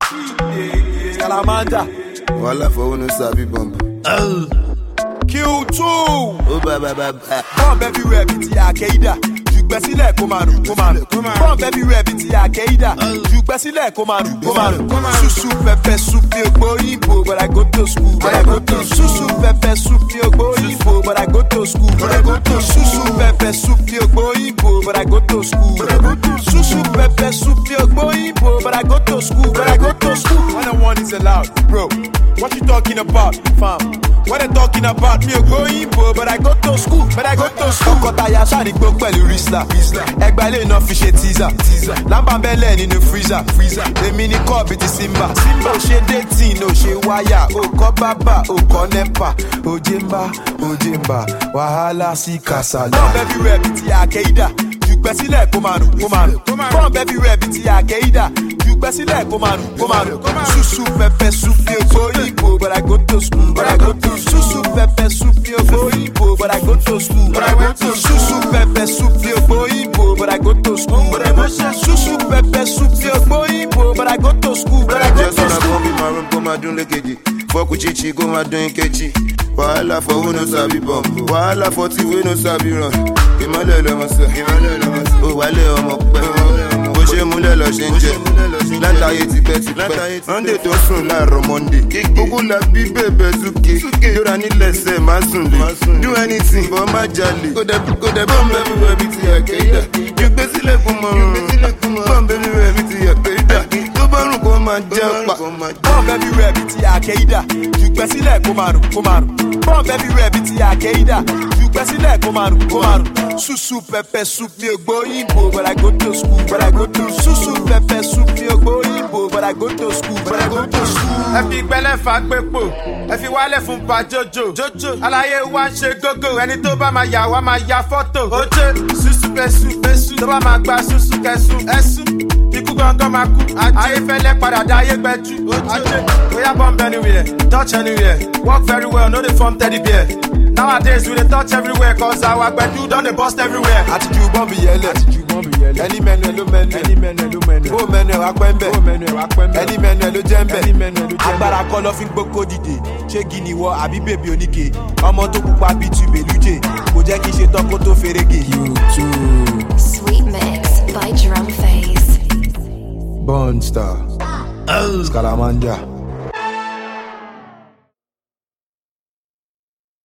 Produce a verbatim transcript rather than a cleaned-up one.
Scaramanga. Walla for no sabi bomb. Q two. Oh ba ba ba ba. Bomb everywhere with the Al-Qaeda. Jùgbẹ́ sílẹ̀ kó máa rùn, kó máa rùn. Bomb everywhere with the Al-Qaeda. Jùgbẹ́ sílẹ̀ kó máa rùn, kó máa rùn. Susu pepper soup mi ò gbóyìnbó, but I go to school. But I go to susu pepper soup mi ò gbóyìnbó, but I go to school. But I go to susu pepper soup mi ò gbóyìnbó, but I go to school. But I go to susu pepper soup mi ò gbóyìnbó, but I go to school. But I go to school. One on one is allowed, bro. What you talking about, fam? What they talking about? Me ò gbóyìnbó, but I go to school. But I go to school. Kọ́tàyà sáré gbó pẹ̀lú Rizla. Ẹgbẹ́ ilé náà fi ṣe teaser. Lámbàbẹ́lẹ̀ nínú freezer. Èmi ní kọ́ọ̀bì ti Simba. Simba ò ṣe dating, ò ṣe wáyà. Ò kọ́ bábà, ò kọ́ nẹ́pà. Òjé ń bá, òjé ń bá. Wàhálà sí kàsálà. Bomb everywhere bí ti Al-Qaeda. Jùgbẹ́ sílẹ̀ kó máa rùn, kó máa rùn. Bomb everywhere bí ti Al-Qaeda. Jùgbẹ́ sílẹ̀ kó máa rùn, kó máa rùn. Susu pepper soup mi ò gbóyìnbó, but I go to school. But I go to susu pepper soup mi ò gbóyìnbó, but I go to school. But I go to susu pepper soup mi ò gbóyìnbó, but I go to school. But I go to susu pepper soup mi ò gbóyìnbó, but I go to school. But I go to school. Just wanna go be my room, go my dun lekeji. Fuck with chichi, go my dun kechi. Wahala for who no sabi bomb. Wahala for ti we no sabi run. Ìmọ̀lẹ̀ lọ́mọ sọ, ìmọ̀lẹ̀ lọ́mọ sọ. Ó wálé ọmọ pẹ́. Bó ṣe múlẹ̀ lọ ṣe ń jẹ. Látàyè ti pẹ́ ti pẹ́. Monday tó sùn láàárọ̀ Monday. Gbogbo la bí bèbè súkè. Yóra nílẹ̀sẹ̀ máa sùn lé. Do anything but má jalè. Kò dẹ̀ kò dẹ̀ bomb everywhere bí ti Al-Qaeda. Jùgbé sílẹ̀ kó mọ̀ rùn. Bomb everywhere bí ti Al-Qaeda. Tó bá rùn kó máa jẹ́ pa. Bomb everywhere bí ti Al-Qaeda. Jùgbẹ́ sílẹ̀ kó máa rùn, kó máa rùn. Bomb everywhere bí ti Al-Qaeda. Jùgbẹ́ sílẹ̀ kó máa rùn, kó máa rùn. Susu pepper soup mi ò gbóyìnbó, but I go to school. But I go to susu pepper soup mi ò gbóyìnbó, but I go to school. But I go to school. Ẹ fi gbẹ́lẹ́ fa gbépo, ẹ fi wálẹ̀ fún pa jojo. Aláyé wa ń ṣe gógó, ẹni tó bá máa yà wá máa ya fọ́tò. Oje susu pẹ̀sù pẹ̀sù, tó bá máa gba susu kẹsùn ẹ̀sùn. Ikú gangan máa kú, ayé fẹ́lẹ́ padà dá ayé gbẹ́jú. Oje bóyá bomb anywhere, touch anywhere, work very well, no dey form teddy bear. Nowadays we dey touch everywhere, cause our gbedu don dey bust everywhere. Àtijú bọ́m̀bì yẹlẹ̀, ẹni mẹ́nu ẹ̀ ló mẹ́nu ẹ̀, bó mẹ́nu ẹ̀ wá pẹ́ ń bẹ̀, ẹni mẹ́nu ẹ̀ ló jẹ́ ń bẹ̀. Agbára kọ́ lọ́ fi ń gbókó dìde, ṣé gini wọ àbí bèbí oníke, ọmọ tó pupa bíi tu bèlújẹ, kò jẹ́ kí n ṣe tán kó tó ferege. Sweet Mix by Drum Phase. Born Star, Scaramanga.